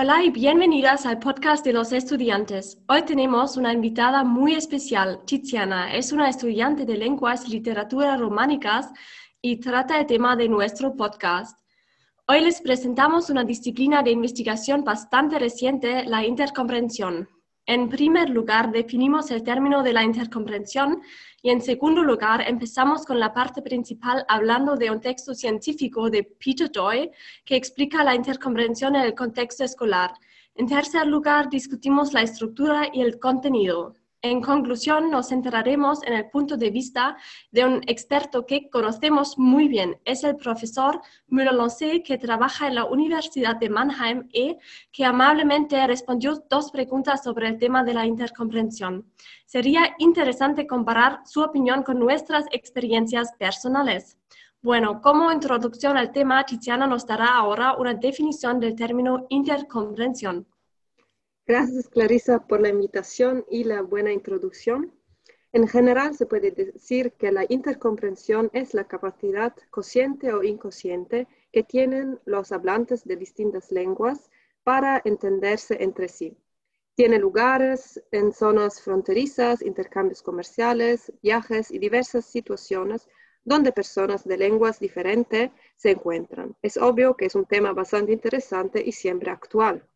Hola y bienvenidas al podcast de los estudiantes. Hoy tenemos una invitada muy especial, Tiziana. Es una estudiante de lenguas y literatura románicas y trata el tema de nuestro podcast. Hoy les presentamos una disciplina de investigación bastante reciente, la intercomprensión. En primer lugar, definimos el término de la intercomprensión y en segundo lugar, empezamos con la parte principal hablando de un texto científico de Peter Dooy que explica la intercomprensión en el contexto escolar. En tercer lugar, discutimos la estructura y el contenido. En conclusión, nos centraremos en el punto de vista de un experto que conocemos muy bien. Es el profesor Müller-Lancet, que trabaja en la Universidad de Mannheim y que amablemente respondió 2 preguntas sobre el tema de la intercomprensión. Sería interesante comparar su opinión con nuestras experiencias personales. Bueno, como introducción al tema, Tiziana nos dará ahora una definición del término intercomprensión. Gracias, Clarissa, por la invitación y la buena introducción. En general, se puede decir que la intercomprensión es la capacidad consciente o inconsciente que tienen los hablantes de distintas lenguas para entenderse entre sí. Tiene lugares en zonas fronterizas, intercambios comerciales, viajes y diversas situaciones donde personas de lenguas diferentes se encuentran. Es obvio que es un tema bastante interesante y siempre actual.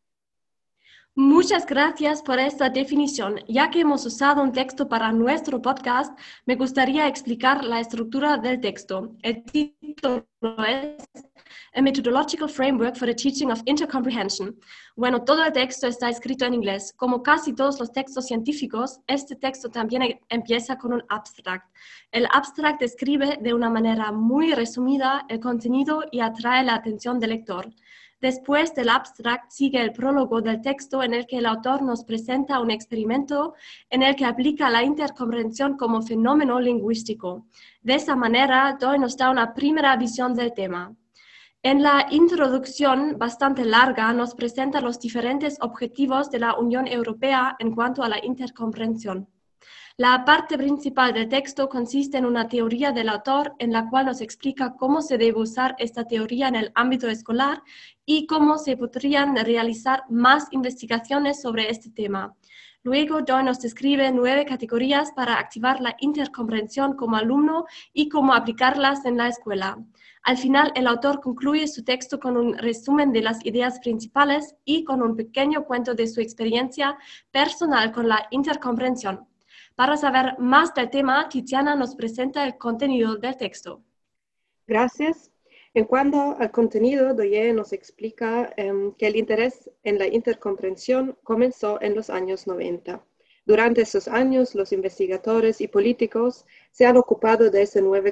Muchas gracias por esta definición. Ya que hemos usado un texto para nuestro podcast, me gustaría explicar la estructura del texto. El título es A Methodological Framework for the Teaching of Intercomprehension. Bueno, todo el texto está escrito en inglés. Como casi todos los textos científicos, este texto también empieza con un abstract. El abstract describe de una manera muy resumida el contenido y atrae la atención del lector. Después del abstract sigue el prólogo del texto en el que el autor nos presenta un experimento en el que aplica la intercomprensión como fenómeno lingüístico. De esa manera, Dooy nos da una primera visión del tema. En la introducción, bastante larga, nos presenta los diferentes objetivos de la Unión Europea en cuanto a la intercomprensión. La parte principal del texto consiste en una teoría del autor en la cual nos explica cómo se debe usar esta teoría en el ámbito escolar y cómo se podrían realizar más investigaciones sobre este tema. Luego, Dooy nos describe 9 categorías para activar la intercomprensión como alumno y cómo aplicarlas en la escuela. Al final, el autor concluye su texto con un resumen de las ideas principales y con un pequeño cuento de su experiencia personal con la intercomprensión. Para saber más del tema, Tiziana nos presenta el contenido del texto. Gracias. En cuanto al contenido, Dooy nos explica que el interés en la intercomprensión comenzó en los años 90. Durante esos años, los investigadores y políticos se han ocupado de ese nuevo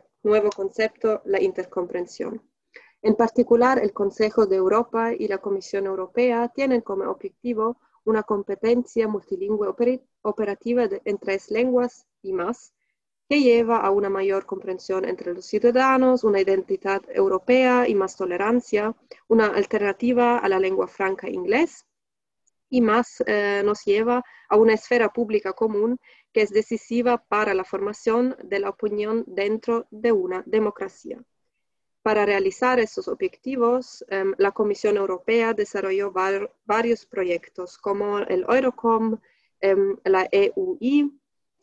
concepto, la intercomprensión. En particular, el Consejo de Europa y la Comisión Europea tienen como objetivo una competencia multilingüe operativa en 3 lenguas y más, que lleva a una mayor comprensión entre los ciudadanos, una identidad europea y más tolerancia, una alternativa a la lengua franca inglés, y más nos lleva a una esfera pública común que es decisiva para la formación de la opinión dentro de una democracia. Para realizar estos objetivos, la Comisión Europea desarrolló varios proyectos como el Eurocom, la EUI,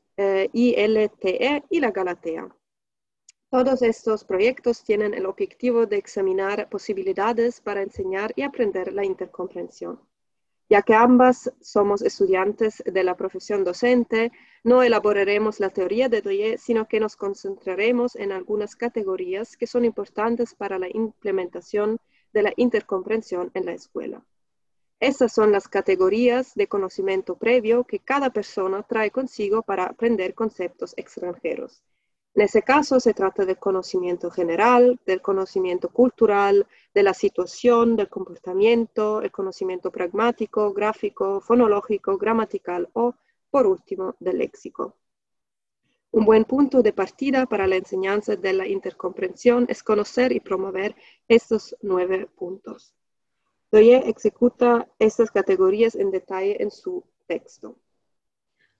ILTE y la Galatea. Todos estos proyectos tienen el objetivo de examinar posibilidades para enseñar y aprender la intercomprensión. Ya que ambas somos estudiantes de la profesión docente, no elaboraremos la teoría de Dooy, sino que nos concentraremos en algunas categorías que son importantes para la implementación de la intercomprensión en la escuela. Estas son las categorías de conocimiento previo que cada persona trae consigo para aprender conceptos extranjeros. En ese caso, se trata del conocimiento general, del conocimiento cultural, de la situación, del comportamiento, el conocimiento pragmático, gráfico, fonológico, gramatical o, por último, del léxico. Un buen punto de partida para la enseñanza de la intercomprensión es conocer y promover estos 9 puntos. Dooy ejecuta estas categorías en detalle en su texto.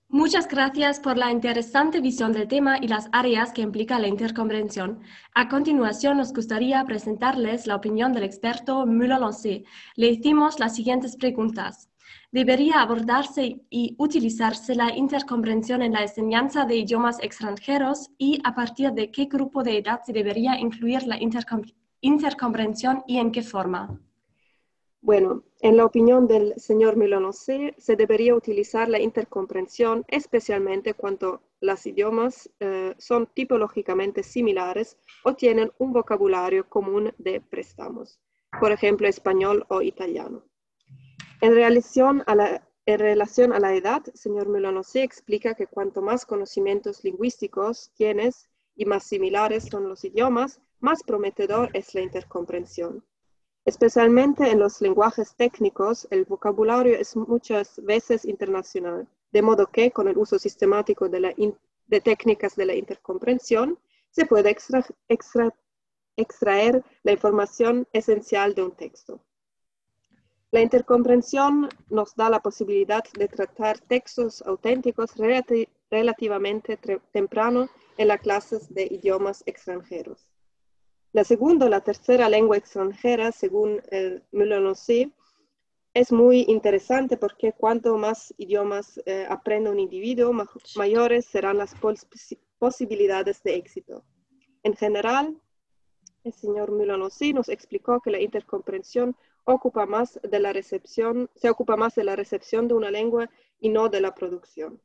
Muchas gracias por la interesante visión del tema y las áreas que implica la intercomprensión. A continuación, nos gustaría presentarles la opinión del experto Müller-Lancé. Le hicimos las siguientes preguntas. ¿Debería abordarse y utilizarse la intercomprensión en la enseñanza de idiomas extranjeros y a partir de qué grupo de edad se debería incluir la intercomprensión y en qué forma? Bueno, en la opinión del señor Müller-Lancé, se debería utilizar la intercomprensión, especialmente cuando los idiomas son tipológicamente similares o tienen un vocabulario común de préstamos, por ejemplo, español o italiano. En relación a la edad, señor Müller-Lancé explica que cuanto más conocimientos lingüísticos tienes y más similares son los idiomas, más prometedor es la intercomprensión. Especialmente en los lenguajes técnicos, el vocabulario es muchas veces internacional, de modo que con el uso sistemático de técnicas de la intercomprensión se puede extraer la información esencial de un texto. La intercomprensión nos da la posibilidad de tratar textos auténticos relativamente temprano en las clases de idiomas extranjeros. La segunda o la tercera lengua extranjera, según Müller-Lancé, es muy interesante porque cuanto más idiomas aprende un individuo, mayores serán las posibilidades de éxito. En general, el señor Müller-Lancé nos explicó que la intercomprensión se ocupa más de la recepción de una lengua y no de la producción.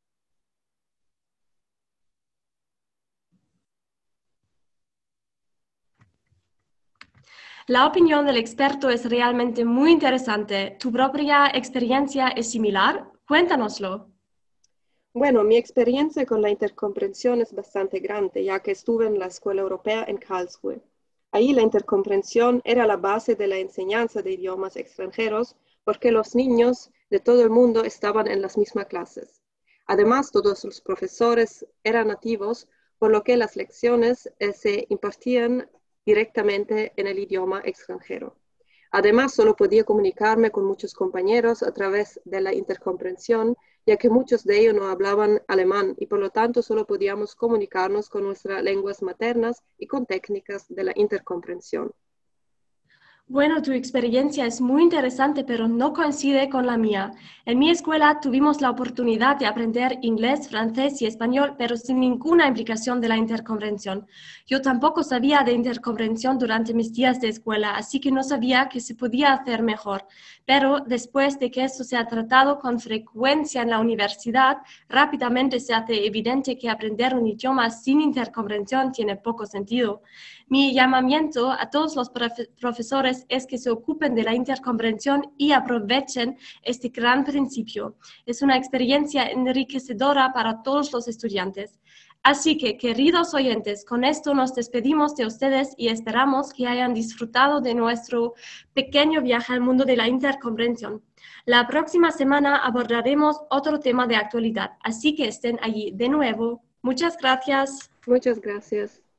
La opinión del experto es realmente muy interesante. ¿Tu propia experiencia es similar? Cuéntanoslo. Bueno, mi experiencia con la intercomprensión es bastante grande, ya que estuve en la Escuela Europea en Karlsruhe. Ahí la intercomprensión era la base de la enseñanza de idiomas extranjeros, porque los niños de todo el mundo estaban en las mismas clases. Además, todos los profesores eran nativos, por lo que las lecciones se impartían directamente en el idioma extranjero. Además, solo podía comunicarme con muchos compañeros a través de la intercomprensión, ya que muchos de ellos no hablaban alemán y por lo tanto solo podíamos comunicarnos con nuestras lenguas maternas y con técnicas de la intercomprensión. Bueno, tu experiencia es muy interesante, pero no coincide con la mía. En mi escuela tuvimos la oportunidad de aprender inglés, francés y español, pero sin ninguna implicación de la intercomprensión. Yo tampoco sabía de intercomprensión durante mis días de escuela, así que no sabía que se podía hacer mejor. Pero después de que esto se ha tratado con frecuencia en la universidad, rápidamente se hace evidente que aprender un idioma sin intercomprensión tiene poco sentido. Mi llamamiento a todos los profesores es que se ocupen de la intercomprensión y aprovechen este gran principio. Es una experiencia enriquecedora para todos los estudiantes. Así que, queridos oyentes, con esto nos despedimos de ustedes y esperamos que hayan disfrutado de nuestro pequeño viaje al mundo de la intercomprensión. La próxima semana abordaremos otro tema de actualidad, así que estén allí de nuevo. Muchas gracias. Muchas gracias.